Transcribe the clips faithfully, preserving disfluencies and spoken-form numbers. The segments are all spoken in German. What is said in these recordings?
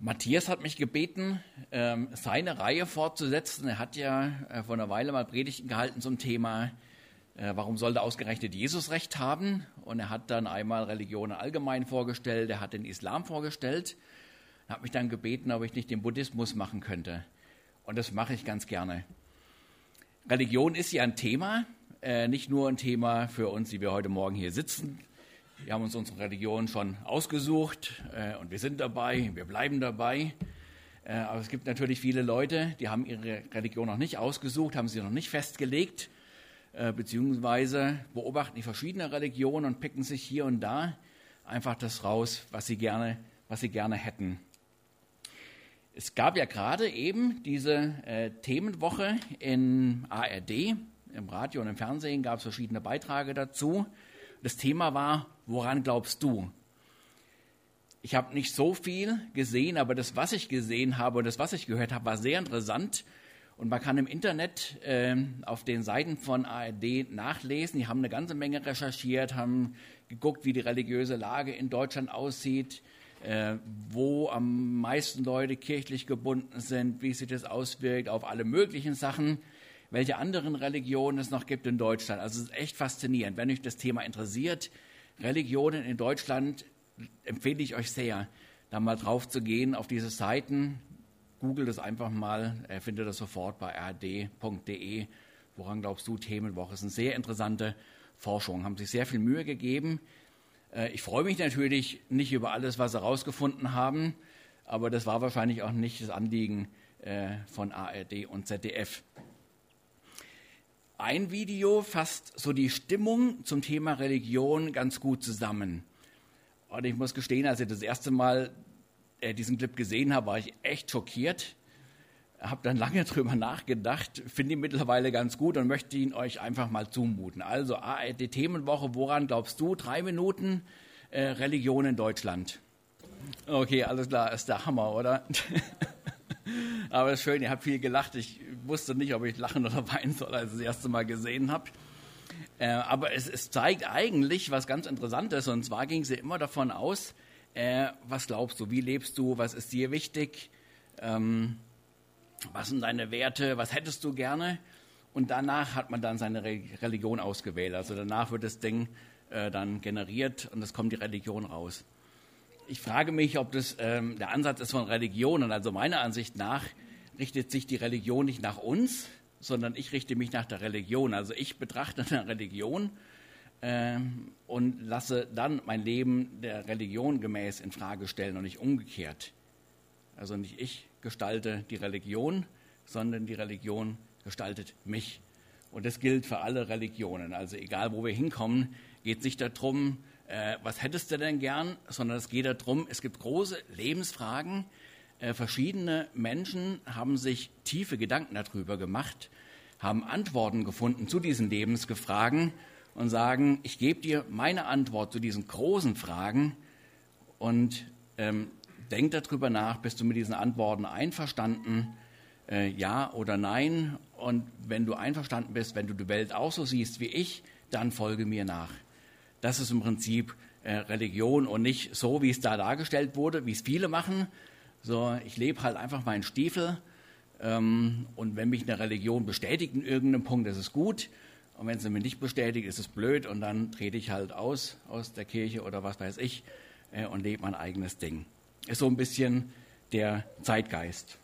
Matthias hat mich gebeten, ähm, seine Reihe fortzusetzen. Er hat ja äh, vor einer Weile mal Predigten gehalten zum Thema, äh, warum sollte ausgerechnet Jesus Recht haben? Und er hat dann einmal Religionen allgemein vorgestellt, er hat den Islam vorgestellt. Er hat mich dann gebeten, ob ich nicht den Buddhismus machen könnte. Und das mache ich ganz gerne. Religion ist ja ein Thema, äh, nicht nur ein Thema für uns, die wir heute Morgen hier sitzen. Wir haben uns unsere Religion schon ausgesucht äh, und wir sind dabei, wir bleiben dabei. Äh, aber es gibt natürlich viele Leute, die haben ihre Religion noch nicht ausgesucht, haben sie noch nicht festgelegt, äh, beziehungsweise beobachten die verschiedenen Religionen und picken sich hier und da einfach das raus, was sie gerne, was sie gerne hätten. Es gab ja gerade eben diese äh, Themenwoche in A R D, im Radio und im Fernsehen gab es verschiedene Beiträge dazu. Das Thema war, woran glaubst du? Ich habe nicht so viel gesehen, aber das, was ich gesehen habe und das, was ich gehört habe, war sehr interessant. Und man kann im Internet äh, auf den Seiten von A R D nachlesen. Die haben eine ganze Menge recherchiert, haben geguckt, wie die religiöse Lage in Deutschland aussieht, äh, wo am meisten Leute kirchlich gebunden sind, wie sich das auswirkt auf alle möglichen Sachen, welche anderen Religionen es noch gibt in Deutschland. Also es ist echt faszinierend. Wenn euch das Thema interessiert, Religionen in Deutschland, empfehle ich euch sehr, da mal drauf zu gehen auf diese Seiten. Googelt es einfach mal, äh, findet das sofort bei r d punkt d e. Woran glaubst du, Themenwoche? Es ist eine sehr interessante Forschung, haben sich sehr viel Mühe gegeben. Äh, ich freue mich natürlich nicht über alles, was sie herausgefunden haben, aber das war wahrscheinlich auch nicht das Anliegen äh, von A R D und Z D F. Ein Video fasst so die Stimmung zum Thema Religion ganz gut zusammen. Und ich muss gestehen, als ich das erste Mal äh, diesen Clip gesehen habe, war ich echt schockiert. Habe dann lange drüber nachgedacht, finde ihn mittlerweile ganz gut und möchte ihn euch einfach mal zumuten. Also A R D Themenwoche, woran glaubst du? Drei Minuten äh, Religion in Deutschland. Okay, alles klar, ist der Hammer, oder? Aber es ist schön, ihr habt viel gelacht. Ich wusste nicht, ob ich lachen oder weinen soll, als ich das erste Mal gesehen habe. Äh, aber es, es zeigt eigentlich was ganz Interessantes. Und zwar ging sie immer davon aus, äh, was glaubst du, wie lebst du, was ist dir wichtig, ähm, was sind deine Werte, was hättest du gerne? Und danach hat man dann seine Re- Religion ausgewählt. Also danach wird das Ding äh, dann generiert und es kommt die Religion raus. Ich frage mich, ob das ähm, der Ansatz ist von Religionen. Also meiner Ansicht nach richtet sich die Religion nicht nach uns, sondern ich richte mich nach der Religion. Also ich betrachte eine Religion ähm, und lasse dann mein Leben der Religion gemäß in Frage stellen und nicht umgekehrt. Also nicht ich gestalte die Religion, sondern die Religion gestaltet mich. Und das gilt für alle Religionen. Also egal, wo wir hinkommen, geht es nicht darum, Äh, was hättest du denn gern, sondern es geht darum, es gibt große Lebensfragen. Äh, verschiedene Menschen haben sich tiefe Gedanken darüber gemacht, haben Antworten gefunden zu diesen Lebensfragen und sagen, ich gebe dir meine Antwort zu diesen großen Fragen und ähm, denk darüber nach, bist du mit diesen Antworten einverstanden, äh, ja oder nein? Und wenn du einverstanden bist, wenn du die Welt auch so siehst wie ich, dann folge mir nach. Das ist im Prinzip äh, Religion und nicht so, wie es da dargestellt wurde, wie es viele machen. So, ich lebe halt einfach meinen Stiefel ähm, und wenn mich eine Religion bestätigt in irgendeinem Punkt, ist es gut. Und wenn sie mich nicht bestätigt, ist es blöd und dann trete ich halt aus aus der Kirche oder was weiß ich äh, und lebe mein eigenes Ding. Ist so ein bisschen der Zeitgeist.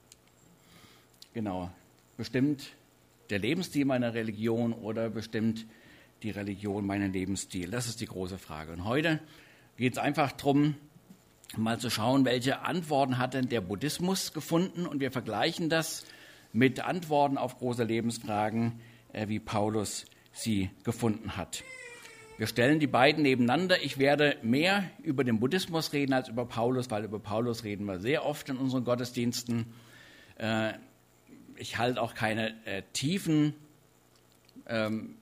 Genau. Bestimmt der Lebensstil meiner Religion oder bestimmt die Religion meinen Lebensstil? Das ist die große Frage. Und heute geht es einfach darum, mal zu schauen, welche Antworten hat denn der Buddhismus gefunden und wir vergleichen das mit Antworten auf große Lebensfragen, äh, wie Paulus sie gefunden hat. Wir stellen die beiden nebeneinander. Ich werde mehr über den Buddhismus reden als über Paulus, weil über Paulus reden wir sehr oft in unseren Gottesdiensten. Äh, ich halte auch keine äh, tiefen ähm,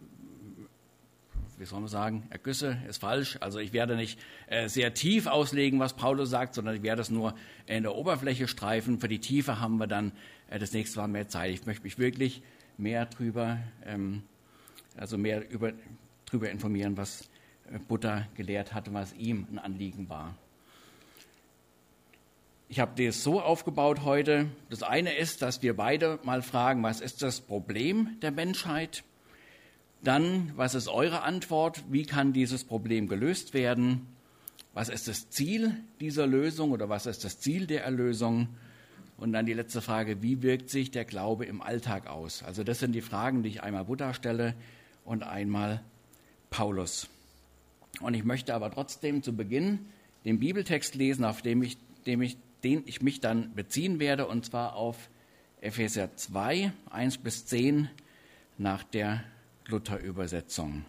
wie soll man sagen, Ergüsse ist falsch. Also ich werde nicht äh, sehr tief auslegen, was Paulus sagt, sondern ich werde es nur in der Oberfläche streifen. Für die Tiefe haben wir dann äh, das nächste Mal mehr Zeit. Ich möchte mich wirklich mehr drüber, ähm, also mehr über, drüber informieren, was äh, Buddha gelehrt hatte, was ihm ein Anliegen war. Ich habe das so aufgebaut heute. Das eine ist, dass wir beide mal fragen, was ist das Problem der Menschheit? Dann, was ist eure Antwort? Wie kann dieses Problem gelöst werden? Was ist das Ziel dieser Lösung oder was ist das Ziel der Erlösung? Und dann die letzte Frage, wie wirkt sich der Glaube im Alltag aus? Also das sind die Fragen, die ich einmal Buddha stelle und einmal Paulus. Und ich möchte aber trotzdem zu Beginn den Bibeltext lesen, auf dem ich, dem ich, den ich mich dann beziehen werde, und zwar auf Epheser zwei, eins bis zehn nach der Luther-Übersetzung.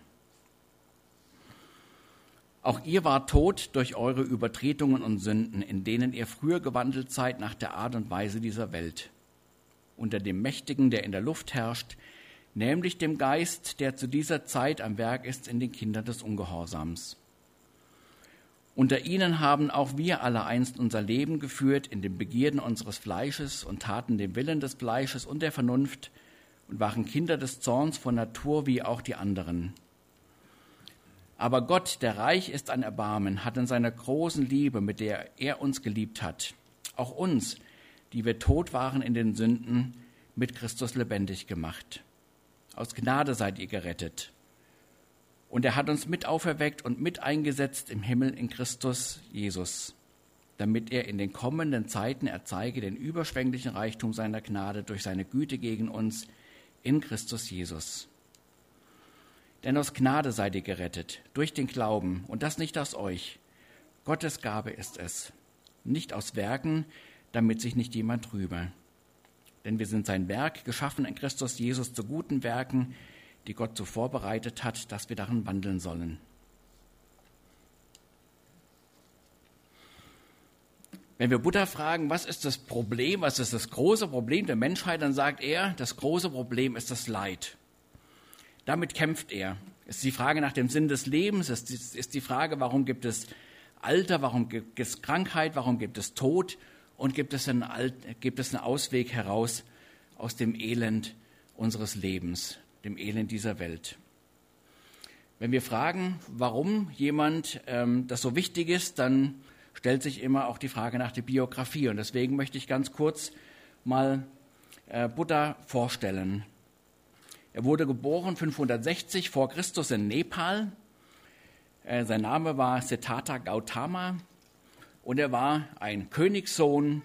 Auch ihr wart tot durch eure Übertretungen und Sünden, in denen ihr früher gewandelt seid nach der Art und Weise dieser Welt, unter dem Mächtigen, der in der Luft herrscht, nämlich dem Geist, der zu dieser Zeit am Werk ist in den Kindern des Ungehorsams. Unter ihnen haben auch wir alle einst unser Leben geführt in den Begierden unseres Fleisches und taten den Willen des Fleisches und der Vernunft und waren Kinder des Zorns von Natur wie auch die anderen. Aber Gott, der reich ist an Erbarmen, hat in seiner großen Liebe, mit der er uns geliebt hat, auch uns, die wir tot waren in den Sünden, mit Christus lebendig gemacht. Aus Gnade seid ihr gerettet. Und er hat uns mit auferweckt und mit eingesetzt im Himmel in Christus Jesus, damit er in den kommenden Zeiten erzeige den überschwänglichen Reichtum seiner Gnade durch seine Güte gegen uns in Christus Jesus. Denn aus Gnade seid ihr gerettet, durch den Glauben, und das nicht aus euch. Gottes Gabe ist es, nicht aus Werken, damit sich nicht jemand rühme. Denn wir sind sein Werk, geschaffen in Christus Jesus zu guten Werken, die Gott so vorbereitet hat, dass wir darin wandeln sollen. Wenn wir Buddha fragen, was ist das Problem, was ist das große Problem der Menschheit, dann sagt er, das große Problem ist das Leid. Damit kämpft er. Es ist die Frage nach dem Sinn des Lebens, es ist die Frage, warum gibt es Alter, warum gibt es Krankheit, warum gibt es Tod und gibt es einen, gibt es einen Ausweg heraus aus dem Elend unseres Lebens, dem Elend dieser Welt. Wenn wir fragen, warum jemand ähm, das so wichtig ist, dann stellt sich immer auch die Frage nach der Biografie. Und deswegen möchte ich ganz kurz mal äh, Buddha vorstellen. Er wurde geboren fünfhundertsechzig vor Christus in Nepal. Äh, sein Name war Siddhartha Gautama und er war ein Königssohn,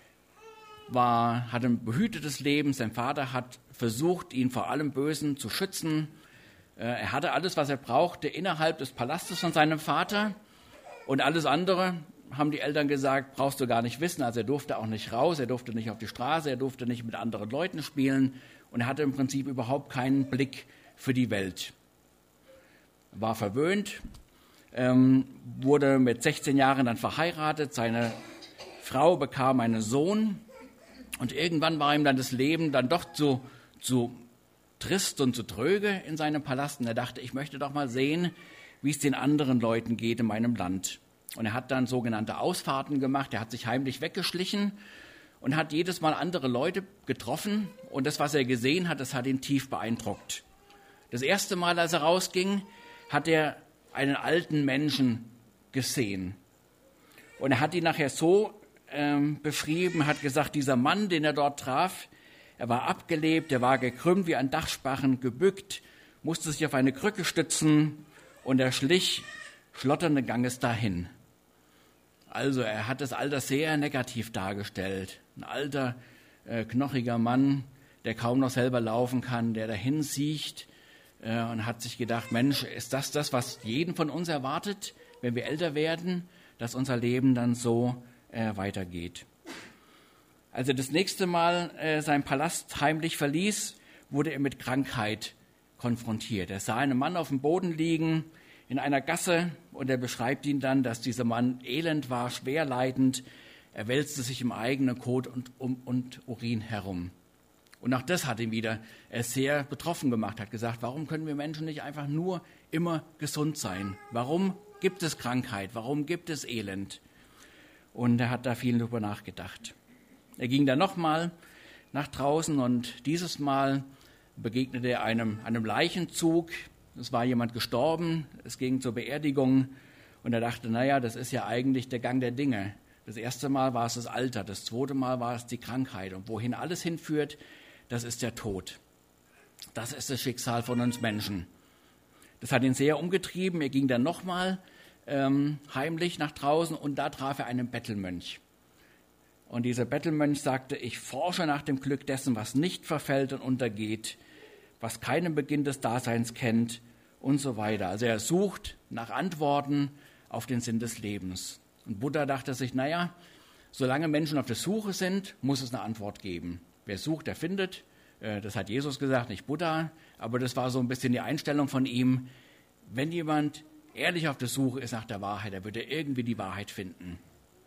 war, hatte ein behütetes Leben. Sein Vater hat versucht, ihn vor allem Bösen zu schützen. Äh, er hatte alles, was er brauchte, innerhalb des Palastes von seinem Vater. Und alles andere, haben die Eltern gesagt, brauchst du gar nicht wissen. Also er durfte auch nicht raus, er durfte nicht auf die Straße, er durfte nicht mit anderen Leuten spielen. Und er hatte im Prinzip überhaupt keinen Blick für die Welt. War verwöhnt, ähm, wurde mit sechzehn Jahren dann verheiratet. Seine Frau bekam einen Sohn. Und irgendwann war ihm dann das Leben dann doch zu, zu trist und zu tröge in seinem Palast. Und er dachte, ich möchte doch mal sehen, wie es den anderen Leuten geht in meinem Land. Und er hat dann sogenannte Ausfahrten gemacht. Er hat sich heimlich weggeschlichen und hat jedes Mal andere Leute getroffen. Und das, was er gesehen hat, das hat ihn tief beeindruckt. Das erste Mal, als er rausging, hat er einen alten Menschen gesehen. Und er hat ihn nachher so ähm, beschrieben, hat gesagt, dieser Mann, den er dort traf, er war abgelebt, er war gekrümmt wie ein Dachsparren, gebückt, musste sich auf eine Krücke stützen und er schlich schlotternden Ganges dahin. Also er hat das Alter sehr negativ dargestellt. Ein alter, äh, knochiger Mann, der kaum noch selber laufen kann, der dahin siecht äh, und hat sich gedacht, Mensch, ist das das, was jeden von uns erwartet, wenn wir älter werden, dass unser Leben dann so äh, weitergeht. Als er das nächste Mal äh, seinen Palast heimlich verließ, wurde er mit Krankheit konfrontiert. Er sah einen Mann auf dem Boden liegen, in einer Gasse, und er beschreibt ihn dann, dass dieser Mann elend war, schwer leidend. Er wälzte sich im eigenen Kot und, um, und Urin herum. Und auch das hat ihn wieder sehr betroffen gemacht, hat gesagt, warum können wir Menschen nicht einfach nur immer gesund sein? Warum gibt es Krankheit? Warum gibt es Elend? Und er hat da viel drüber nachgedacht. Er ging dann nochmal nach draußen und dieses Mal begegnete er einem, einem Leichenzug. Es war jemand gestorben, es ging zur Beerdigung und er dachte, naja, das ist ja eigentlich der Gang der Dinge. Das erste Mal war es das Alter, das zweite Mal war es die Krankheit. Und wohin alles hinführt, das ist der Tod. Das ist das Schicksal von uns Menschen. Das hat ihn sehr umgetrieben. Er ging dann nochmal ähm, heimlich nach draußen und da traf er einen Bettelmönch. Und dieser Bettelmönch sagte, ich forsche nach dem Glück dessen, was nicht verfällt und untergeht, was keinen Beginn des Daseins kennt und so weiter. Also er sucht nach Antworten auf den Sinn des Lebens. Und Buddha dachte sich, naja, solange Menschen auf der Suche sind, muss es eine Antwort geben. Wer sucht, der findet. Das hat Jesus gesagt, nicht Buddha. Aber das war so ein bisschen die Einstellung von ihm. Wenn jemand ehrlich auf der Suche ist nach der Wahrheit, dann wird er irgendwie die Wahrheit finden.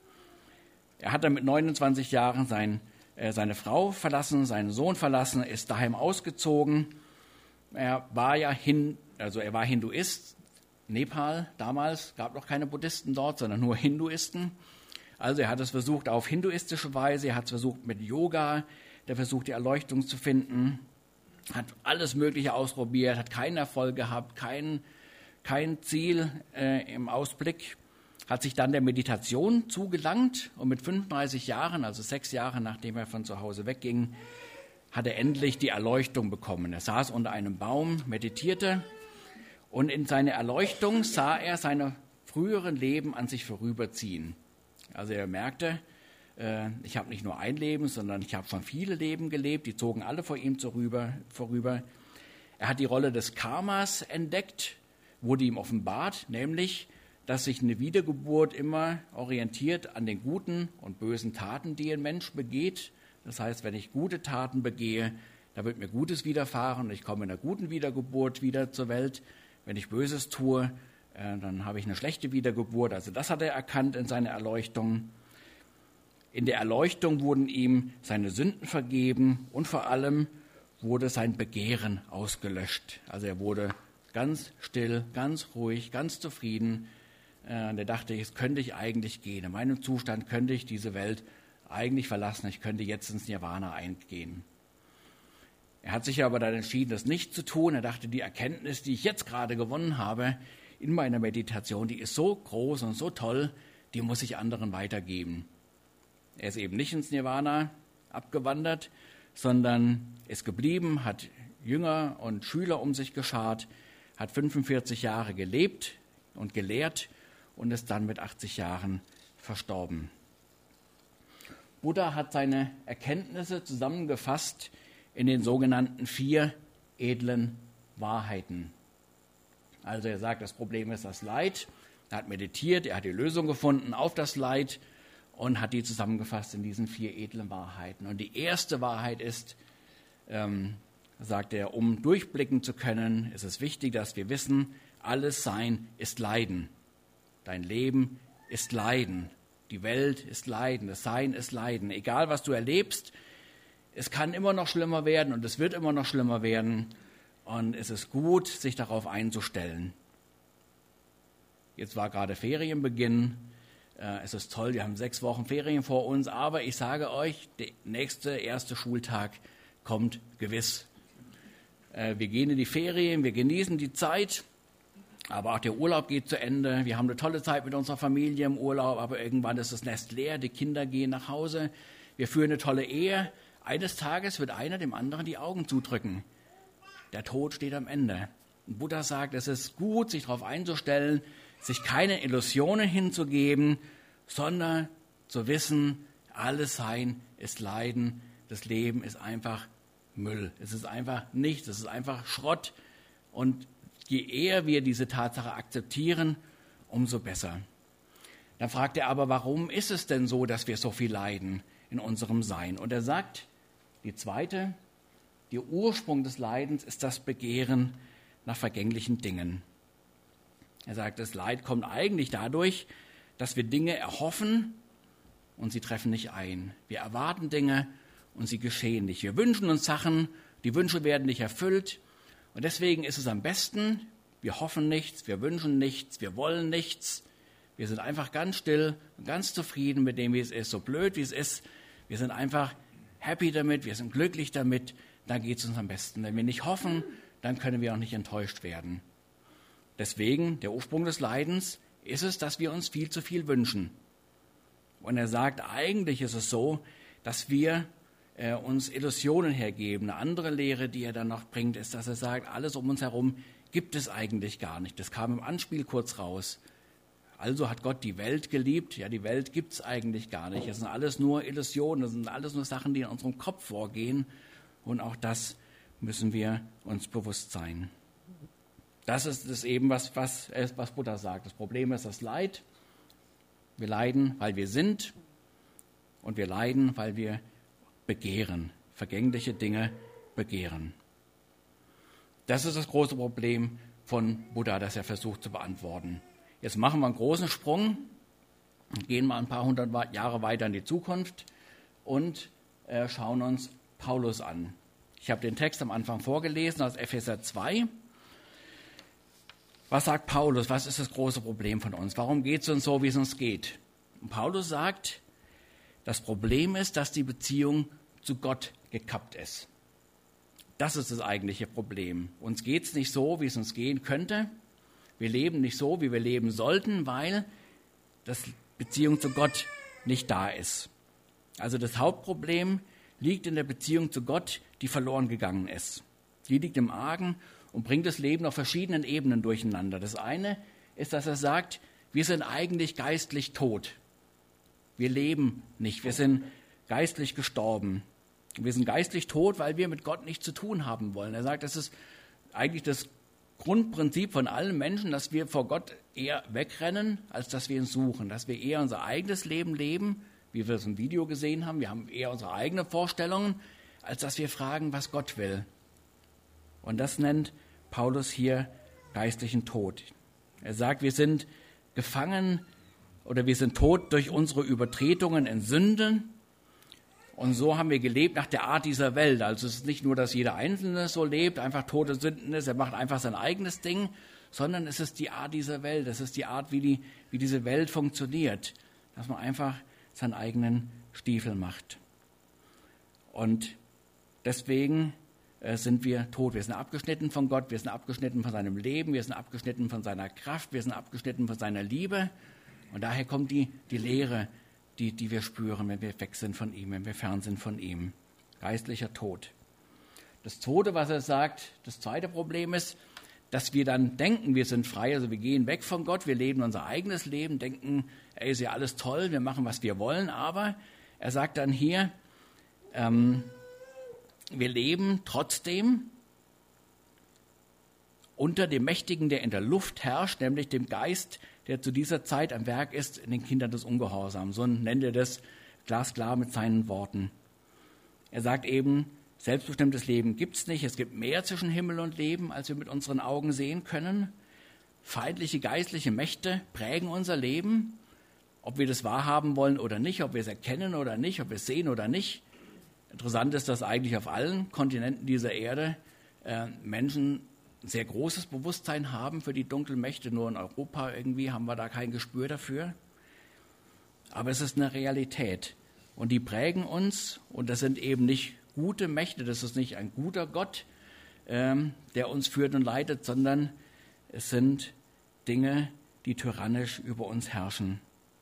Er hat dann mit neunundzwanzig Jahren sein, äh, seine Frau verlassen, seinen Sohn verlassen, ist daheim ausgezogen. Er war ja hin, also er war Hinduist. Nepal damals gab noch keine Buddhisten dort, sondern nur Hinduisten. Also er hat es versucht auf hinduistische Weise, er hat es versucht mit Yoga, der versucht die Erleuchtung zu finden, hat alles Mögliche ausprobiert, hat keinen Erfolg gehabt, kein, kein Ziel äh, im Ausblick, hat sich dann der Meditation zugelangt und mit fünfunddreißig Jahren, also sechs Jahre nachdem er von zu Hause wegging, hat er endlich die Erleuchtung bekommen. Er saß unter einem Baum, meditierte. Und in seiner Erleuchtung sah er seine früheren Leben an sich vorüberziehen. Also er merkte, äh, ich habe nicht nur ein Leben, sondern ich habe schon viele Leben gelebt, die zogen alle vor ihm vorüber, vorüber. Er hat die Rolle des Karmas entdeckt, wurde ihm offenbart, nämlich, dass sich eine Wiedergeburt immer orientiert an den guten und bösen Taten, die ein Mensch begeht. Das heißt, wenn ich gute Taten begehe, da wird mir Gutes widerfahren und ich komme in einer guten Wiedergeburt wieder zur Welt. Wenn ich Böses tue, äh, dann habe ich eine schlechte Wiedergeburt. Also das hat er erkannt in seiner Erleuchtung. In der Erleuchtung wurden ihm seine Sünden vergeben und vor allem wurde sein Begehren ausgelöscht. Also er wurde ganz still, ganz ruhig, ganz zufrieden. Äh, und er dachte, jetzt könnte ich eigentlich gehen. In meinem Zustand könnte ich diese Welt eigentlich verlassen. Ich könnte jetzt ins Nirvana eingehen. Er hat sich aber dann entschieden, das nicht zu tun. Er dachte, die Erkenntnis, die ich jetzt gerade gewonnen habe in meiner Meditation, die ist so groß und so toll, die muss ich anderen weitergeben. Er ist eben nicht ins Nirvana abgewandert, sondern ist geblieben, hat Jünger und Schüler um sich geschart, hat fünfundvierzig Jahre gelebt und gelehrt und ist dann mit achtzig Jahren verstorben. Buddha hat seine Erkenntnisse zusammengefasst in den sogenannten vier edlen Wahrheiten. Also er sagt, das Problem ist das Leid. Er hat meditiert, er hat die Lösung gefunden auf das Leid und hat die zusammengefasst in diesen vier edlen Wahrheiten. Und die erste Wahrheit ist, ähm, sagt er, um durchblicken zu können, ist es wichtig, dass wir wissen, alles Sein ist Leiden. Dein Leben ist Leiden. Die Welt ist Leiden. Das Sein ist Leiden. Egal, was du erlebst, es kann immer noch schlimmer werden und es wird immer noch schlimmer werden. Und es ist gut, sich darauf einzustellen. Jetzt war gerade Ferienbeginn. Es ist toll, wir haben sechs Wochen Ferien vor uns. Aber ich sage euch, der nächste, erste Schultag kommt gewiss. Wir gehen in die Ferien, wir genießen die Zeit. Aber auch der Urlaub geht zu Ende. Wir haben eine tolle Zeit mit unserer Familie im Urlaub. Aber irgendwann ist das Nest leer, die Kinder gehen nach Hause. Wir führen eine tolle Ehe. Eines Tages wird einer dem anderen die Augen zudrücken. Der Tod steht am Ende. Und Buddha sagt, es ist gut, sich darauf einzustellen, sich keine Illusionen hinzugeben, sondern zu wissen, alles Sein ist Leiden, das Leben ist einfach Müll. Es ist einfach nichts, es ist einfach Schrott. Und je eher wir diese Tatsache akzeptieren, umso besser. Dann fragt er aber, warum ist es denn so, dass wir so viel leiden in unserem Sein? Und er sagt, die zweite, der Ursprung des Leidens ist das Begehren nach vergänglichen Dingen. Er sagt, das Leid kommt eigentlich dadurch, dass wir Dinge erhoffen und sie treffen nicht ein. Wir erwarten Dinge und sie geschehen nicht. Wir wünschen uns Sachen, die Wünsche werden nicht erfüllt. Und deswegen ist es am besten, wir hoffen nichts, wir wünschen nichts, wir wollen nichts. Wir sind einfach ganz still und ganz zufrieden mit dem, wie es ist. So blöd, wie es ist, wir sind einfach happy damit, wir sind glücklich damit. Dann geht es uns am besten. Wenn wir nicht hoffen, dann können wir auch nicht enttäuscht werden. Deswegen, der Ursprung des Leidens ist es, dass wir uns viel zu viel wünschen. Und er sagt, eigentlich ist es so, dass wir äh, uns Illusionen hergeben. Eine andere Lehre, die er dann noch bringt, ist, dass er sagt, alles um uns herum gibt es eigentlich gar nicht. Das kam im Anspiel kurz raus. Also hat Gott die Welt geliebt. Ja, die Welt gibt es eigentlich gar nicht. Es sind alles nur Illusionen, das sind alles nur Sachen, die in unserem Kopf vorgehen. Und auch das müssen wir uns bewusst sein. Das ist es eben, was, was, was Buddha sagt. Das Problem ist das Leid. Wir leiden, weil wir sind. Und wir leiden, weil wir begehren, vergängliche Dinge begehren. Das ist das große Problem von Buddha, das er versucht zu beantworten. Jetzt machen wir einen großen Sprung, gehen mal ein paar hundert Jahre weiter in die Zukunft und äh, schauen uns Paulus an. Ich habe den Text am Anfang vorgelesen aus Epheser zwei. Was sagt Paulus? Was ist das große Problem von uns? Warum geht es uns so, wie es uns geht? Und Paulus sagt, das Problem ist, dass die Beziehung zu Gott gekappt ist. Das ist das eigentliche Problem. Uns geht es nicht so, wie es uns gehen könnte. Wir leben nicht so, wie wir leben sollten, weil das Beziehung zu Gott nicht da ist. Also das Hauptproblem liegt in der Beziehung zu Gott, die verloren gegangen ist. Die liegt im Argen und bringt das Leben auf verschiedenen Ebenen durcheinander. Das eine ist, dass er sagt, wir sind eigentlich geistlich tot. Wir leben nicht, wir sind geistlich gestorben. Wir sind geistlich tot, weil wir mit Gott nichts zu tun haben wollen. Er sagt, das ist eigentlich das Grundprinzip von allen Menschen, dass wir vor Gott eher wegrennen, als dass wir ihn suchen. Dass wir eher unser eigenes Leben leben, wie wir es im Video gesehen haben. Wir haben eher unsere eigenen Vorstellungen, als dass wir fragen, was Gott will. Und das nennt Paulus hier geistlichen Tod. Er sagt, wir sind gefangen oder wir sind tot durch unsere Übertretungen in Sünden. Und so haben wir gelebt nach der Art dieser Welt. Also es ist nicht nur, dass jeder Einzelne so lebt, einfach tote Sünden ist, er macht einfach sein eigenes Ding, sondern es ist die Art dieser Welt, es ist die Art, wie, die, wie diese Welt funktioniert, dass man einfach seinen eigenen Stiefel macht. Und deswegen äh, sind wir tot. Wir sind abgeschnitten von Gott, wir sind abgeschnitten von seinem Leben, wir sind abgeschnitten von seiner Kraft, wir sind abgeschnitten von seiner Liebe. Und daher kommt die, die Leere, Die, die wir spüren, wenn wir weg sind von ihm, wenn wir fern sind von ihm. Geistlicher Tod. Das Zweite, was er sagt, das zweite Problem ist, dass wir dann denken, wir sind frei, also wir gehen weg von Gott, wir leben unser eigenes Leben, denken, ey, ist ja alles toll, wir machen, was wir wollen, aber er sagt dann hier, ähm, wir leben trotzdem unter dem Mächtigen, der in der Luft herrscht, nämlich dem Geist, der zu dieser Zeit am Werk ist in den Kindern des Ungehorsams. So nennt er das glasklar mit seinen Worten. Er sagt eben, selbstbestimmtes Leben gibt es nicht. Es gibt mehr zwischen Himmel und Leben, als wir mit unseren Augen sehen können. Feindliche geistliche Mächte prägen unser Leben, ob wir das wahrhaben wollen oder nicht, ob wir es erkennen oder nicht, ob wir es sehen oder nicht. Interessant ist, dass eigentlich auf allen Kontinenten dieser Erde äh, Menschen ein sehr großes Bewusstsein haben für die dunklen Mächte. Nur in Europa irgendwie haben wir da kein Gespür dafür. Aber es ist eine Realität. Und die prägen uns. Und das sind eben nicht gute Mächte. Das ist nicht ein guter Gott, ähm, der uns führt und leitet, sondern es sind Dinge, die tyrannisch über uns herrschen.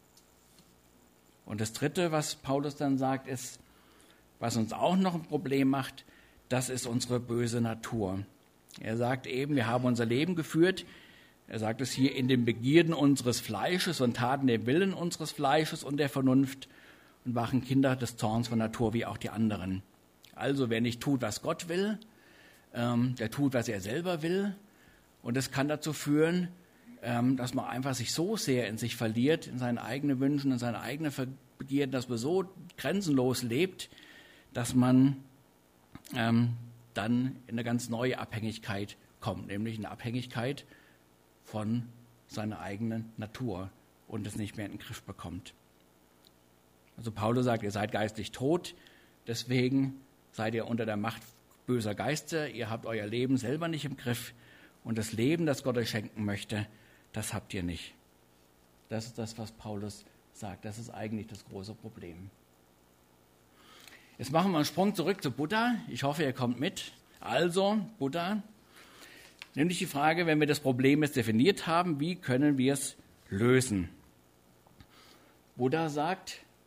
Und das Dritte, was Paulus dann sagt, ist, was uns auch noch ein Problem macht, das ist unsere böse Natur. Er sagt eben, wir haben unser Leben geführt, er sagt es hier, in den Begierden unseres Fleisches und taten den Willen unseres Fleisches und der Vernunft und waren Kinder des Zorns von Natur wie auch die anderen. Also wer nicht tut, was Gott will, ähm, der tut, was er selber will. Und das kann dazu führen, ähm, dass man einfach sich so sehr in sich verliert, in seinen eigenen Wünschen, in seine eigenen Begierden, dass man so grenzenlos lebt, dass man ähm, dann in eine ganz neue Abhängigkeit kommt, nämlich eine Abhängigkeit von seiner eigenen Natur und es nicht mehr in den Griff bekommt. Also Paulus sagt, ihr seid geistlich tot, deswegen seid ihr unter der Macht böser Geister, ihr habt euer Leben selber nicht im Griff und das Leben, das Gott euch schenken möchte, das habt ihr nicht. Das ist das, was Paulus sagt, das ist eigentlich das große Problem. Jetzt machen wir einen Sprung zurück zu Buddha. Ich hoffe, ihr kommt mit. Also, Buddha, nämlich die Frage, wenn wir das Problem jetzt definiert haben, wie können wir es lösen? Buddha sagt,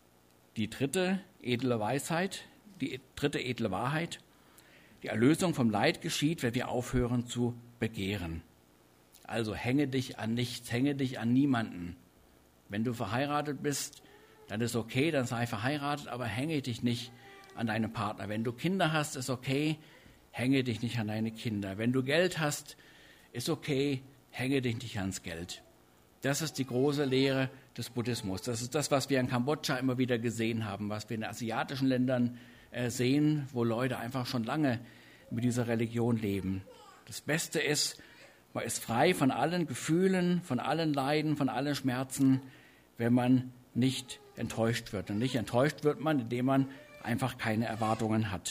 die dritte edle Weisheit, die dritte edle Wahrheit. Die Erlösung vom Leid geschieht, wenn wir aufhören zu begehren. Also hänge dich an nichts, hänge dich an niemanden. Wenn du verheiratet bist, dann ist okay, dann sei verheiratet, aber hänge dich nicht an deinen Partner. Wenn du Kinder hast, ist okay, hänge dich nicht an deine Kinder. Wenn du Geld hast, ist okay, hänge dich nicht ans Geld. Das ist die große Lehre des Buddhismus. Das ist das, was wir in Kambodscha immer wieder gesehen haben, was wir in asiatischen Ländern äh, sehen, wo Leute einfach schon lange mit dieser Religion leben. Das Beste ist, man ist frei von allen Gefühlen, von allen Leiden, von allen Schmerzen, wenn man nicht enttäuscht wird. Und nicht enttäuscht wird man, indem man einfach keine Erwartungen hat.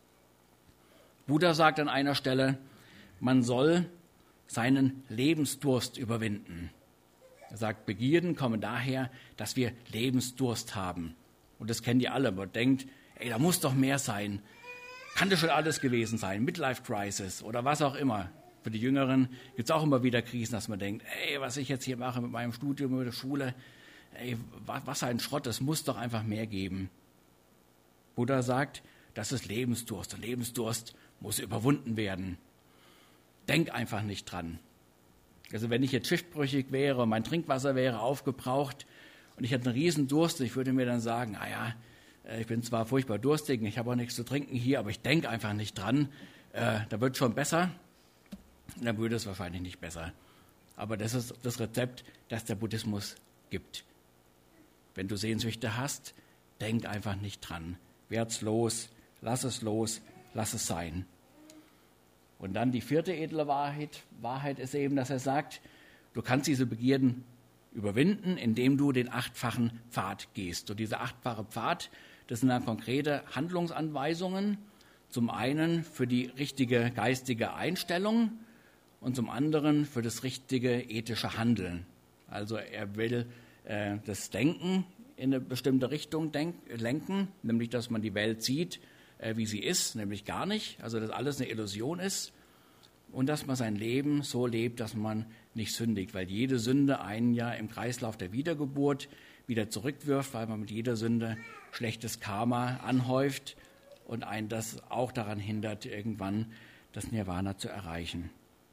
Buddha sagt an einer Stelle, man soll seinen Lebensdurst überwinden. Er sagt, Begierden kommen daher, dass wir Lebensdurst haben. Und das kennen die alle. Man denkt, ey, da muss doch mehr sein. Kann das schon alles gewesen sein? Midlife Crisis oder was auch immer. Für die Jüngeren gibt es auch immer wieder Krisen, dass man denkt, ey, was ich jetzt hier mache mit meinem Studium, mit der Schule, ey, was ein Schrott, es muss doch einfach mehr geben. Buddha sagt, das ist Lebensdurst. Und Lebensdurst muss überwunden werden. Denk einfach nicht dran. Also wenn ich jetzt schiffbrüchig wäre und mein Trinkwasser wäre aufgebraucht und ich hätte einen riesen Durst, ich würde mir dann sagen, ah ja, ich bin zwar furchtbar durstig, ich habe auch nichts zu trinken hier, aber ich denke einfach nicht dran, äh, da wird es schon besser. Dann würde es wahrscheinlich nicht besser. Aber das ist das Rezept, das der Buddhismus gibt. Wenn du Sehnsüchte hast, denk einfach nicht dran. Werd's los, lass es los, lass es sein. Und dann die vierte edle Wahrheit, Wahrheit ist eben, dass er sagt, du kannst diese Begierden überwinden, indem du den achtfachen Pfad gehst. Und dieser achtfache Pfad, das sind dann konkrete Handlungsanweisungen, zum einen für die richtige geistige Einstellung und zum anderen für das richtige ethische Handeln. Also er will äh, das Denken in eine bestimmte Richtung denk- lenken, nämlich dass man die Welt sieht, äh, wie sie ist, nämlich gar nicht, also dass alles eine Illusion ist und dass man sein Leben so lebt, dass man nicht sündigt, weil jede Sünde einen ja im Kreislauf der Wiedergeburt wieder zurückwirft, weil man mit jeder Sünde schlechtes Karma anhäuft und einen das auch daran hindert, irgendwann das Nirvana zu erreichen.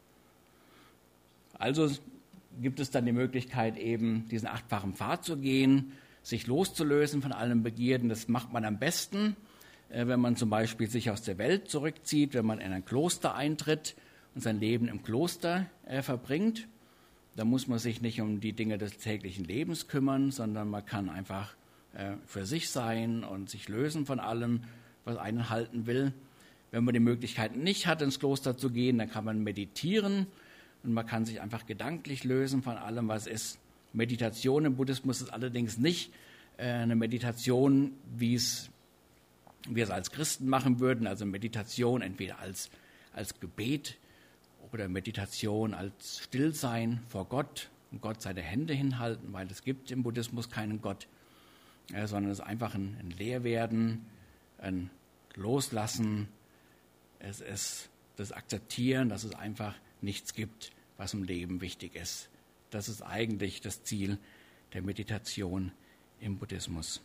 Also gibt es dann die Möglichkeit, eben diesen achtfachen Pfad zu gehen, sich loszulösen von allen Begierden. Das macht man am besten, wenn man zum Beispiel sich aus der Welt zurückzieht, wenn man in ein Kloster eintritt und sein Leben im Kloster äh, verbringt. Da muss man sich nicht um die Dinge des täglichen Lebens kümmern, sondern man kann einfach äh, für sich sein und sich lösen von allem, was einen halten will. Wenn man die Möglichkeit nicht hat, ins Kloster zu gehen, dann kann man meditieren und man kann sich einfach gedanklich lösen von allem, was ist. Meditation im Buddhismus ist allerdings nicht äh, eine Meditation, wie es wir es als Christen machen würden, also Meditation entweder als, als Gebet oder Meditation als Stillsein vor Gott und Gott seine Hände hinhalten, weil es gibt im Buddhismus keinen Gott, äh, sondern es ist einfach ein, ein Leerwerden, ein Loslassen, es ist das Akzeptieren, dass es einfach nichts gibt, was im Leben wichtig ist. Das ist eigentlich das Ziel der Meditation im Buddhismus.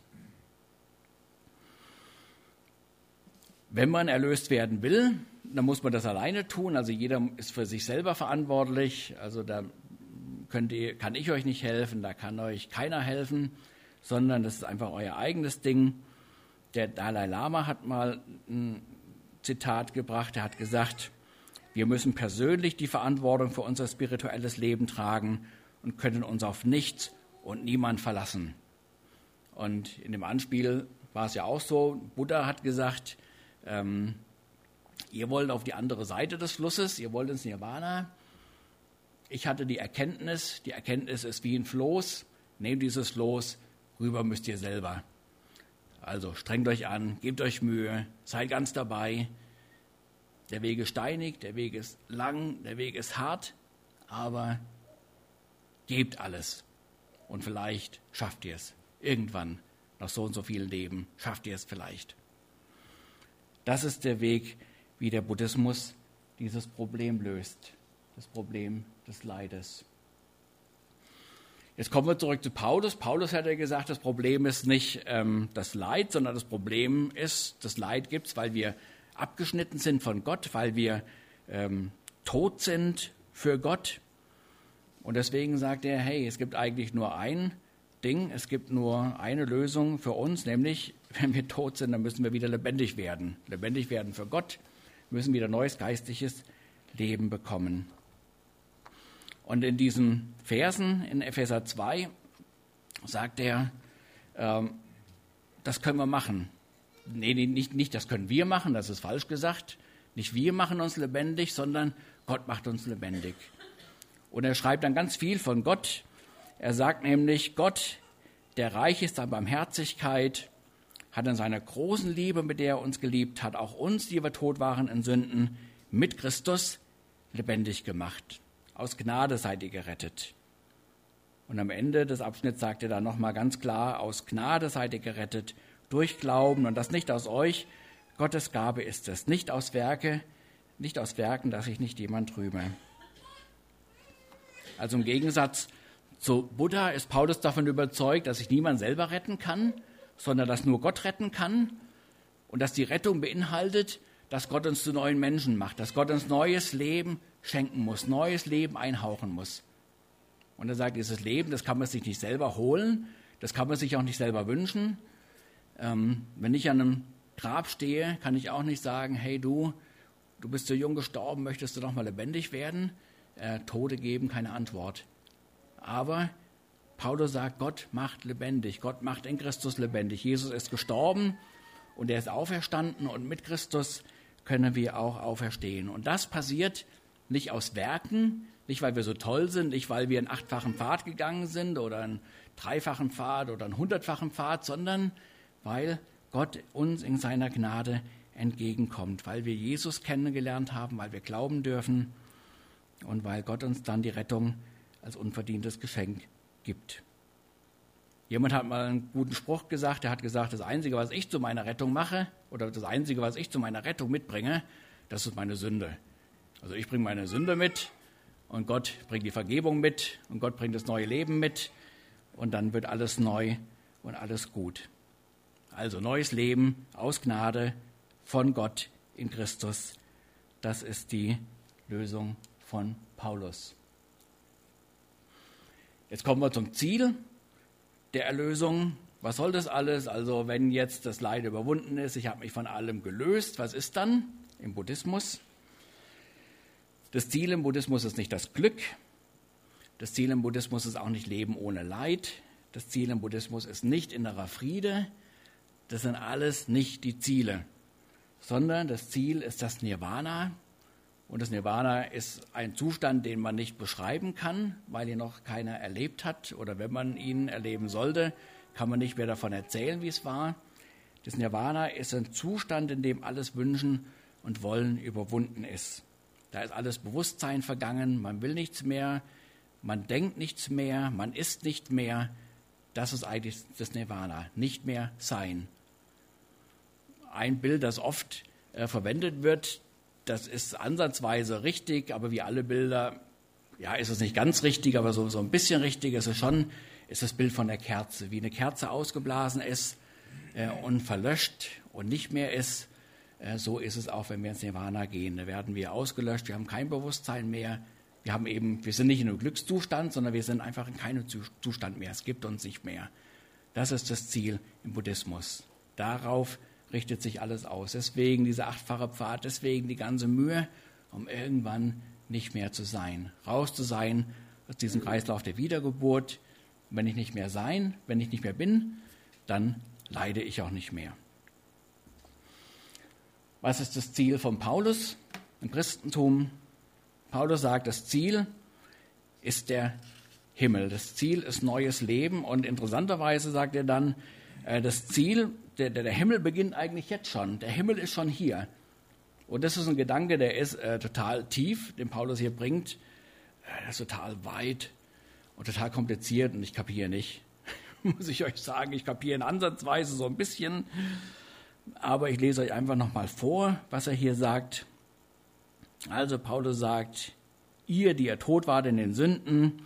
Wenn man erlöst werden will, dann muss man das alleine tun. Also jeder ist für sich selber verantwortlich. Also da könnt ihr, kann ich euch nicht helfen, da kann euch keiner helfen, sondern das ist einfach euer eigenes Ding. Der Dalai Lama hat mal ein Zitat gebracht, er hat gesagt, wir müssen persönlich die Verantwortung für unser spirituelles Leben tragen und können uns auf nichts und niemand verlassen. Und in dem Anspiel war es ja auch so, Buddha hat gesagt, ähm, ihr wollt auf die andere Seite des Flusses, ihr wollt ins Nirvana. Ich hatte die Erkenntnis, die Erkenntnis ist wie ein Floß, nehmt dieses Floß, rüber müsst ihr selber. Also strengt euch an, gebt euch Mühe, seid ganz dabei. Der Weg ist steinig, der Weg ist lang, der Weg ist hart, aber gebt alles. Und vielleicht schafft ihr es. Irgendwann, nach so und so vielen Leben, schafft ihr es vielleicht. Das ist der Weg, wie der Buddhismus dieses Problem löst, das Problem des Leides. Jetzt kommen wir zurück zu Paulus. Paulus hat ja gesagt, das Problem ist nicht ähm, das Leid, sondern das Problem ist, das Leid gibt es, weil wir abgeschnitten sind von Gott, weil wir ähm, tot sind für Gott. Und deswegen sagt er, hey, es gibt eigentlich nur ein Ding, es gibt nur eine Lösung für uns, nämlich, wenn wir tot sind, dann müssen wir wieder lebendig werden. Lebendig werden für Gott, müssen wieder neues geistliches Leben bekommen. Und in diesen Versen in Epheser zwei sagt er, ähm, das können wir machen. Nee, nee, nicht, nicht das können wir machen, das ist falsch gesagt. Nicht wir machen uns lebendig, sondern Gott macht uns lebendig. Und er schreibt dann ganz viel von Gott. Er sagt nämlich, Gott, der reich ist an Barmherzigkeit, hat in seiner großen Liebe, mit der er uns geliebt hat, auch uns, die wir tot waren in Sünden, mit Christus lebendig gemacht. Aus Gnade seid ihr gerettet. Und am Ende des Abschnitts sagt er dann nochmal ganz klar, aus Gnade seid ihr gerettet, durch Glauben, und das nicht aus euch, Gottes Gabe ist es, nicht aus Werke, nicht aus Werken, dass sich nicht jemand rühme. Also im Gegensatz zu Buddha ist Paulus davon überzeugt, dass sich niemand selber retten kann, sondern dass nur Gott retten kann und dass die Rettung beinhaltet, dass Gott uns zu neuen Menschen macht, dass Gott uns neues Leben schenken muss, neues Leben einhauchen muss. Und er sagt, dieses Leben, das kann man sich nicht selber holen, das kann man sich auch nicht selber wünschen. Ähm, wenn ich an einem Grab stehe, kann ich auch nicht sagen, hey du, du bist so jung gestorben, möchtest du doch mal lebendig werden? Äh, Tote geben keine Antwort. Aber Paulus sagt, Gott macht lebendig, Gott macht in Christus lebendig. Jesus ist gestorben und er ist auferstanden und mit Christus können wir auch auferstehen. Und das passiert nicht aus Werken, nicht weil wir so toll sind, nicht weil wir einen achtfachen Pfad gegangen sind oder einen dreifachen Pfad oder einen hundertfachen Pfad, sondern weil Gott uns in seiner Gnade entgegenkommt, weil wir Jesus kennengelernt haben, weil wir glauben dürfen und weil Gott uns dann die Rettung als unverdientes Geschenk gibt. Jemand hat mal einen guten Spruch gesagt, er hat gesagt, das Einzige, was ich zu meiner Rettung mache, oder das Einzige, was ich zu meiner Rettung mitbringe, das ist meine Sünde. Also ich bringe meine Sünde mit und Gott bringt die Vergebung mit und Gott bringt das neue Leben mit und dann wird alles neu und alles gut. Also neues Leben aus Gnade von Gott in Christus, das ist die Lösung von Paulus. Jetzt kommen wir zum Ziel der Erlösung. Was soll das alles? Also wenn jetzt das Leid überwunden ist, ich habe mich von allem gelöst, was ist dann im Buddhismus? Das Ziel im Buddhismus ist nicht das Glück. Das Ziel im Buddhismus ist auch nicht Leben ohne Leid. Das Ziel im Buddhismus ist nicht innerer Friede. Das sind alles nicht die Ziele, sondern das Ziel ist das Nirvana. Und das Nirvana ist ein Zustand, den man nicht beschreiben kann, weil ihn noch keiner erlebt hat. Oder wenn man ihn erleben sollte, kann man nicht mehr davon erzählen, wie es war. Das Nirvana ist ein Zustand, in dem alles Wünschen und Wollen überwunden ist. Da ist alles Bewusstsein vergangen, man will nichts mehr, man denkt nichts mehr, man ist nicht mehr. Das ist eigentlich das Nirvana, nicht mehr sein. Ein Bild, das oft äh, verwendet wird, das ist ansatzweise richtig, aber wie alle Bilder, ja, ist es nicht ganz richtig, aber so, so ein bisschen richtig ist es schon, ist das Bild von der Kerze. Wie eine Kerze ausgeblasen ist äh, und verlöscht und nicht mehr ist, äh, so ist es auch, wenn wir ins Nirvana gehen. Da werden wir ausgelöscht, wir haben kein Bewusstsein mehr, wir haben eben, wir sind nicht in einem Glückszustand, sondern wir sind einfach in keinem Zustand mehr. Es gibt uns nicht mehr. Das ist das Ziel im Buddhismus. Darauf richtet sich alles aus. Deswegen dieser achtfache Pfad, deswegen die ganze Mühe, um irgendwann nicht mehr zu sein. Raus zu sein aus diesem Kreislauf der Wiedergeburt. Und wenn ich nicht mehr sein, wenn ich nicht mehr bin, dann leide ich auch nicht mehr. Was ist das Ziel von Paulus im Christentum? Paulus sagt, das Ziel ist der Himmel. Das Ziel ist neues Leben. Und interessanterweise sagt er dann, äh, das Ziel, der, der, der Himmel beginnt eigentlich jetzt schon. Der Himmel ist schon hier. Und das ist ein Gedanke, der ist äh, total tief, den Paulus hier bringt. Äh, der ist total weit und total kompliziert und ich kapiere nicht. Muss ich euch sagen, ich kapiere in Ansatzweise so ein bisschen. Aber ich lese euch einfach nochmal vor, was er hier sagt. Also Paulus sagt, ihr, die ihr tot wart in den Sünden,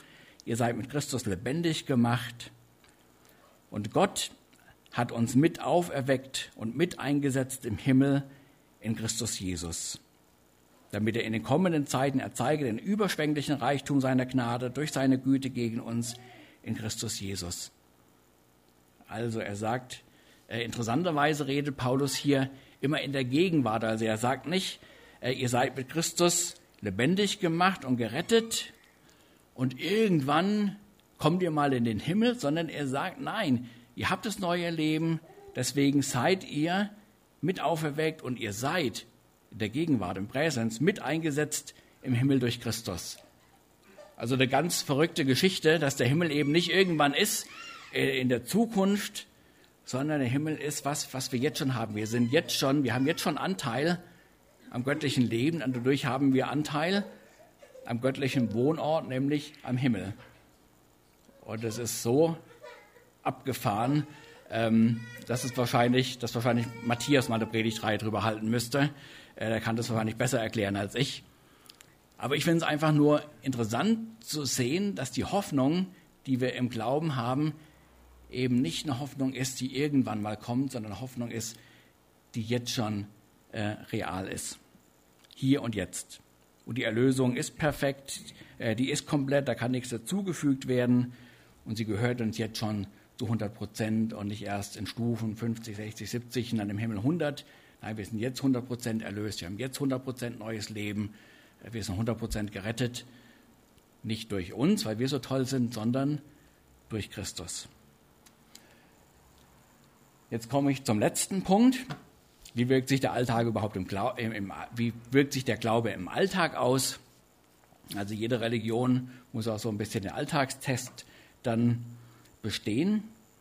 ihr seid mit Christus lebendig gemacht. Und Gott hat uns mit auferweckt und mit eingesetzt im Himmel in Christus Jesus, damit er in den kommenden Zeiten erzeige den überschwänglichen Reichtum seiner Gnade durch seine Güte gegen uns in Christus Jesus. Also er sagt, äh, interessanterweise redet Paulus hier immer in der Gegenwart. Also er sagt nicht, äh, ihr seid mit Christus lebendig gemacht und gerettet und irgendwann kommt ihr mal in den Himmel, sondern er sagt, nein, ihr habt das neue Leben, deswegen seid ihr mit auferweckt und ihr seid in der Gegenwart, im Präsens, mit eingesetzt im Himmel durch Christus. Also eine ganz verrückte Geschichte, dass der Himmel eben nicht irgendwann ist, äh, in der Zukunft, sondern der Himmel ist was, was wir jetzt schon haben. Wir sind jetzt schon, wir haben jetzt schon Anteil am göttlichen Leben und dadurch haben wir Anteil am göttlichen Wohnort, nämlich am Himmel. Und es ist so abgefahren, ähm, dass es wahrscheinlich, dass wahrscheinlich Matthias mal eine Predigtreihe drüber halten müsste. Äh, der kann das wahrscheinlich besser erklären als ich. Aber ich finde es einfach nur interessant zu sehen, dass die Hoffnung, die wir im Glauben haben, eben nicht eine Hoffnung ist, die irgendwann mal kommt, sondern eine Hoffnung ist, die jetzt schon äh, real ist. Hier und jetzt. Und die Erlösung ist perfekt, äh, die ist komplett, da kann nichts dazugefügt werden. Und sie gehört uns jetzt schon zu hundert Prozent und nicht erst in Stufen fünfzig, sechzig, siebzig und dann im Himmel hundert. Nein, wir sind jetzt hundert Prozent erlöst, wir haben jetzt hundert Prozent neues Leben, wir sind hundert Prozent gerettet. Nicht durch uns, weil wir so toll sind, sondern durch Christus. Jetzt komme ich zum letzten Punkt. Wie wirkt sich der Alltag überhaupt im, Glau- im, im wie wirkt sich der Glaube im Alltag aus? Also jede Religion muss auch so ein bisschen den Alltagstest dann bestehen.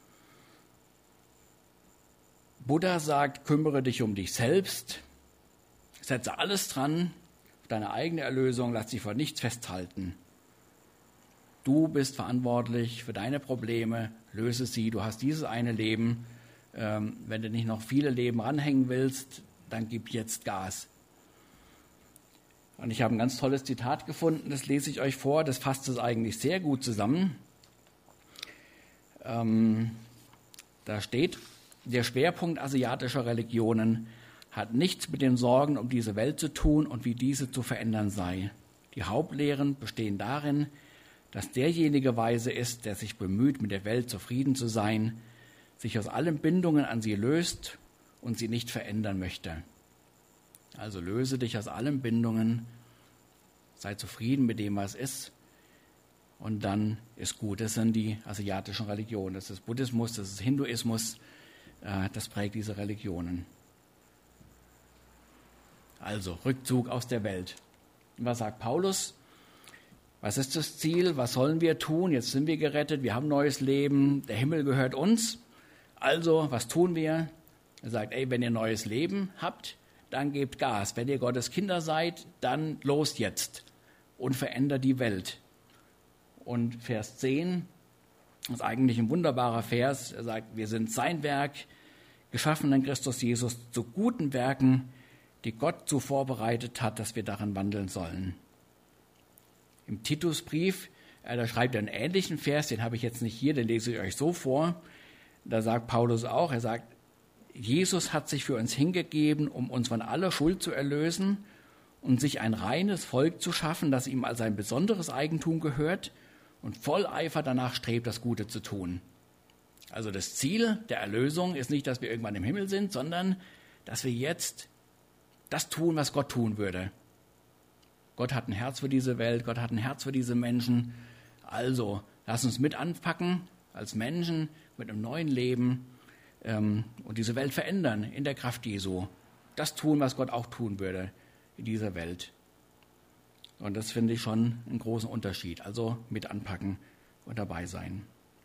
Buddha sagt, kümmere dich um dich selbst, setze alles dran, auf deine eigene Erlösung, lass dich vor nichts festhalten. Du bist verantwortlich für deine Probleme, löse sie, du hast dieses eine Leben. Ähm, wenn du nicht noch viele Leben ranhängen willst, dann gib jetzt Gas. Und ich habe ein ganz tolles Zitat gefunden, das lese ich euch vor, das fasst es eigentlich sehr gut zusammen. Ähm, da steht, der Schwerpunkt asiatischer Religionen hat nichts mit den Sorgen um diese Welt zu tun und wie diese zu verändern sei. Die Hauptlehren bestehen darin, dass derjenige weise ist, der sich bemüht, mit der Welt zufrieden zu sein, sich aus allen Bindungen an sie löst und sie nicht verändern möchte. Also löse dich aus allen Bindungen, sei zufrieden mit dem, was ist, und dann ist gut. Das sind die asiatischen Religionen. Das ist Buddhismus, das ist Hinduismus, das prägt diese Religionen. Also Rückzug aus der Welt. Und was sagt Paulus? Was ist das Ziel? Was sollen wir tun? Jetzt sind wir gerettet, wir haben neues Leben, der Himmel gehört uns. Also, was tun wir? Er sagt, ey, wenn ihr neues Leben habt, dann gebt Gas. Wenn ihr Gottes Kinder seid, dann los jetzt und verändert die Welt. Und Vers zehn ist eigentlich ein wunderbarer Vers. Er sagt, wir sind sein Werk, geschaffen in Christus Jesus, zu guten Werken, die Gott so vorbereitet hat, dass wir darin wandeln sollen. Im Titusbrief, äh, da schreibt er einen ähnlichen Vers, den habe ich jetzt nicht hier, den lese ich euch so vor. Da sagt Paulus auch, er sagt, Jesus hat sich für uns hingegeben, um uns von aller Schuld zu erlösen und sich ein reines Volk zu schaffen, das ihm als ein besonderes Eigentum gehört und voll Eifer danach strebt, das Gute zu tun. Also das Ziel der Erlösung ist nicht, dass wir irgendwann im Himmel sind, sondern dass wir jetzt das tun, was Gott tun würde. Gott hat ein Herz für diese Welt, Gott hat ein Herz für diese Menschen. Also lass uns mit anpacken als Menschen mit einem neuen Leben ähm, und diese Welt verändern in der Kraft Jesu. Das tun, was Gott auch tun würde in dieser Welt. Und das finde ich schon einen großen Unterschied. Also mit anpacken und dabei sein.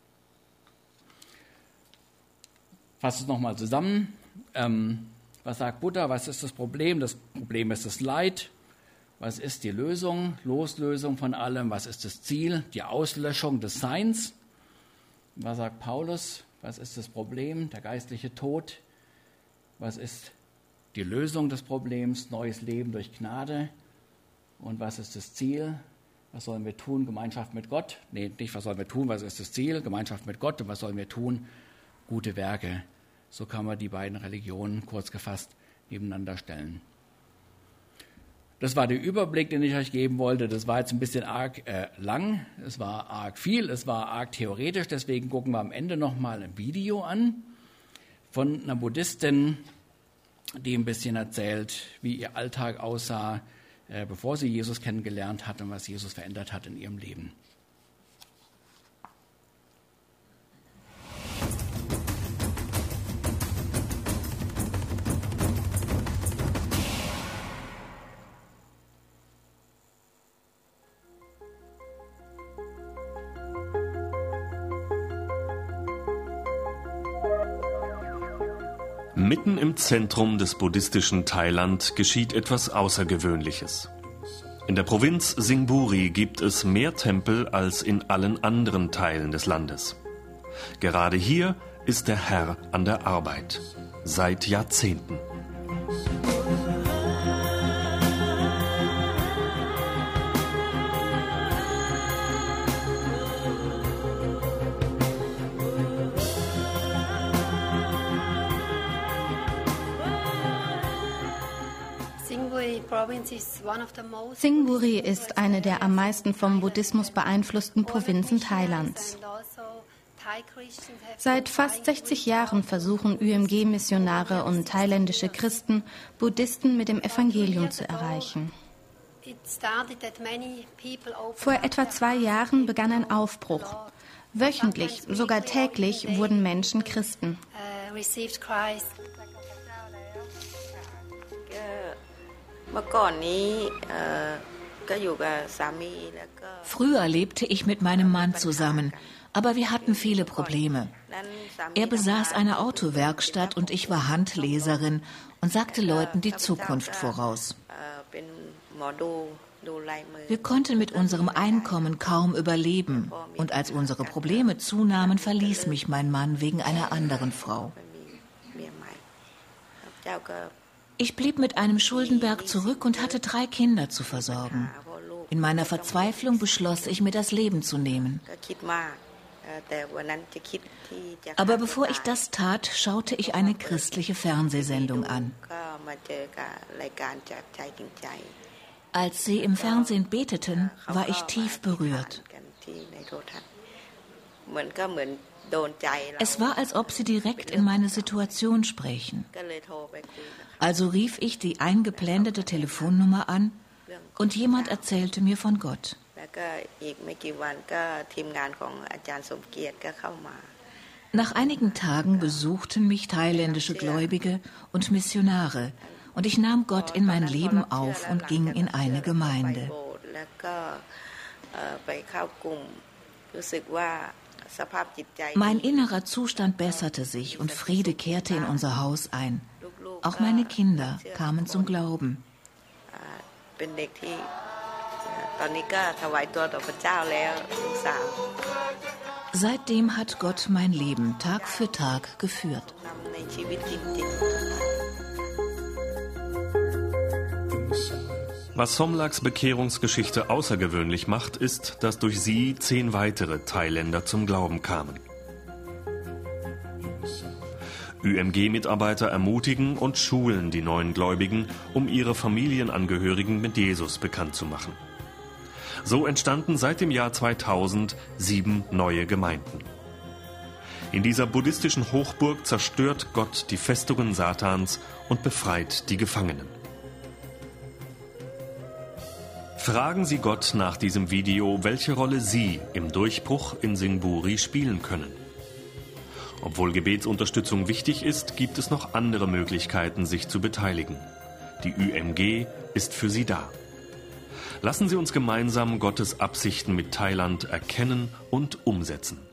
Fass es nochmal zusammen. Ähm, was sagt Buddha? Was ist das Problem? Das Problem ist das Leid. Was ist die Lösung? Loslösung von allem. Was ist das Ziel? Die Auslöschung des Seins. Was sagt Paulus? Was ist das Problem? Der geistliche Tod. Was ist die Lösung des Problems? Neues Leben durch Gnade. Und was ist das Ziel? Was sollen wir tun? Gemeinschaft mit Gott. Nee, nicht was sollen wir tun, was ist das Ziel? Gemeinschaft mit Gott. Und was sollen wir tun? Gute Werke. So kann man die beiden Religionen kurz gefasst nebeneinander stellen. Das war der Überblick, den ich euch geben wollte. Das war jetzt ein bisschen arg äh, lang, es war arg viel, es war arg theoretisch. Deswegen gucken wir am Ende nochmal ein Video an von einer Buddhistin, die ein bisschen erzählt, wie ihr Alltag aussah, äh, bevor sie Jesus kennengelernt hat und was Jesus verändert hat in ihrem Leben. Mitten im Zentrum des buddhistischen Thailand geschieht etwas Außergewöhnliches. In der Provinz Singburi gibt es mehr Tempel als in allen anderen Teilen des Landes. Gerade hier ist der Herr an der Arbeit, seit Jahrzehnten. Singburi ist eine der am meisten vom Buddhismus beeinflussten Provinzen Thailands. Seit fast sechzig Jahren versuchen Ü M G-Missionare und thailändische Christen, Buddhisten mit dem Evangelium zu erreichen. Vor etwa zwei Jahren begann ein Aufbruch. Wöchentlich, sogar täglich, wurden Menschen Christen. Früher lebte ich mit meinem Mann zusammen, aber wir hatten viele Probleme. Er besaß eine Autowerkstatt und ich war Handleserin und sagte Leuten die Zukunft voraus. Wir konnten mit unserem Einkommen kaum überleben und als unsere Probleme zunahmen, verließ mich mein Mann wegen einer anderen Frau. Ich blieb mit einem Schuldenberg zurück und hatte drei Kinder zu versorgen. In meiner Verzweiflung beschloss ich, mir das Leben zu nehmen. Aber bevor ich das tat, schaute ich eine christliche Fernsehsendung an. Als sie im Fernsehen beteten, war ich tief berührt. Es war, als ob sie direkt in meine Situation sprächen. Also rief ich die eingeblendete Telefonnummer an und jemand erzählte mir von Gott. Nach einigen Tagen besuchten mich thailändische Gläubige und Missionare und ich nahm Gott in mein Leben auf und ging in eine Gemeinde. Mein innerer Zustand besserte sich und Friede kehrte in unser Haus ein. Auch meine Kinder kamen zum Glauben. Seitdem hat Gott mein Leben Tag für Tag geführt. Was Somlaks Bekehrungsgeschichte außergewöhnlich macht, ist, dass durch sie zehn weitere Thailänder zum Glauben kamen. Ü M G-Mitarbeiter ermutigen und schulen die neuen Gläubigen, um ihre Familienangehörigen mit Jesus bekannt zu machen. So entstanden seit dem Jahr zweitausend sieben neue Gemeinden. In dieser buddhistischen Hochburg zerstört Gott die Festungen Satans und befreit die Gefangenen. Fragen Sie Gott nach diesem Video, welche Rolle Sie im Durchbruch in Singburi spielen können. Obwohl Gebetsunterstützung wichtig ist, gibt es noch andere Möglichkeiten, sich zu beteiligen. Die Ü M G ist für Sie da. Lassen Sie uns gemeinsam Gottes Absichten mit Thailand erkennen und umsetzen.